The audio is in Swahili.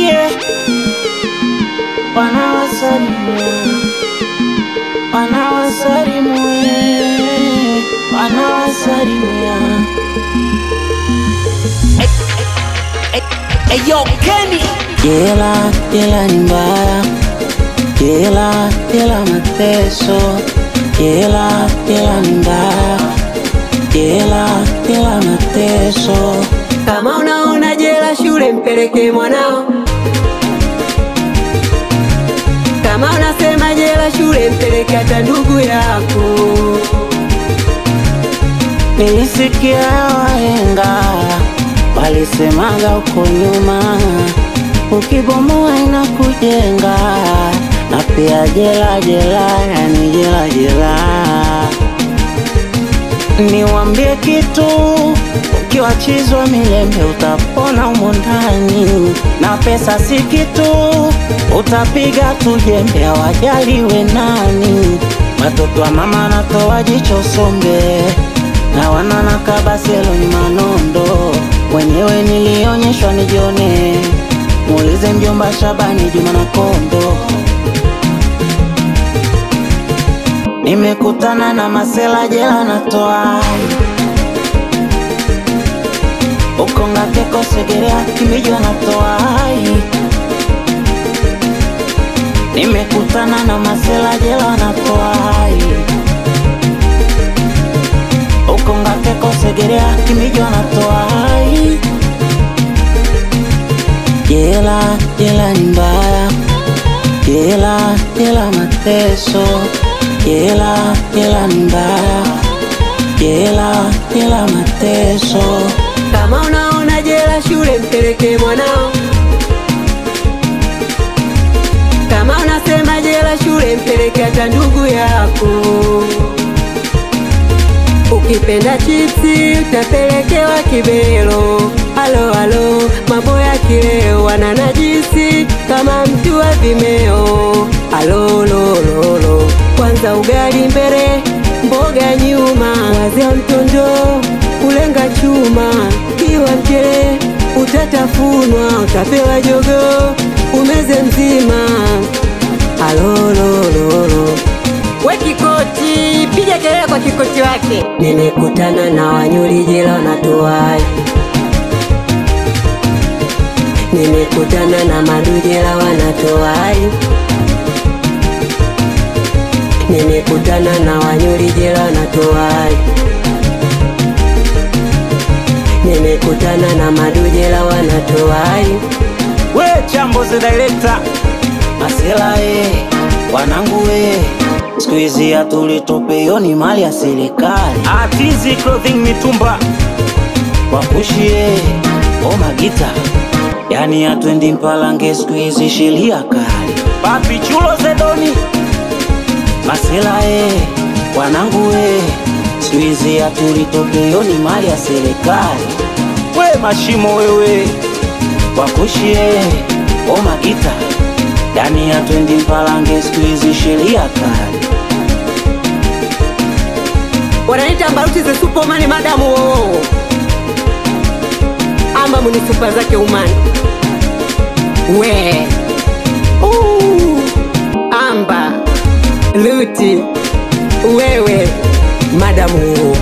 yeah. Wanawasalimu, wanawasalimu, wanawasalimia. Yo, Kenny. Jela ni mbaya, jela mateso, jela ni mbaya, jela mateso. Kama unaona jela shule mpeleke mwanao. Kama unasema jela shule mpeleke hata ndugu yako. Nilisikia wahenga walisemaga uko nyuma, ukibomoa inakujenga. Na pia jela, yani jela. Niwambie kitu, ukiwachizwa milembe utapona humo ndani. Na pesa si kitu, utapiga tujembe hawajaliwe nani. Watoto wa mama natoa jicho sombe, na wanana kabaselo ni manondo. Mwenyewe nilionyeshwa nijione, muulize mjomba Shabani Juma na Kondo. Nimekutana na masela jela natoa, ukonga keko Segerea Kimijwa natoa. Nimekutana na masela jela natoa, ukonga keko Segerea Kimijwa natoa. Jela ni mbaya, jela mateso, jela ni mbaya, jela mateso. Kama unaona jela shule mpeleke mwanao. Kama unasema jela shule mpeleke hata ndugu yako. Ukipenda chipsi utapelekewa kibelo. Halo, mambo ya kileo wananajisi kama mtu wa Vimeo. Halo, kwanza ugali mbele, mboga nyuma. Wazia mtondo, kulenga chuma. Kiwa mchele, utatafunwa, utapewa jogo, umeze mzima. Halo, we Kikoti, piga kelele kwa Kikoti wake. Nimekutana na wanyuri jela wanatoa. Nimekutana na madujela wanatoa. Nimekutana na wanyuri jela wanatoa. Nimekutana na madujela wanatoa. We Chambo the director, masela wanangu siku hizi hatulitope, yo ni mali ya serikali. Atizi clothing mitumba, wakushie Magita, yani atwendi Mpalange siku hizi sheria kali. Papi Chulo Zedoni, masela wanangu siku hizi hatulitope, yo ni mali ya serikali. We Mashimo wewe, wakushie Magita, yani atwendi Mpalange siku hizi sheria kali. Wananita Mbaruti ze Superman madamu ama muni super zake umani. We Amba Luti wewe madamu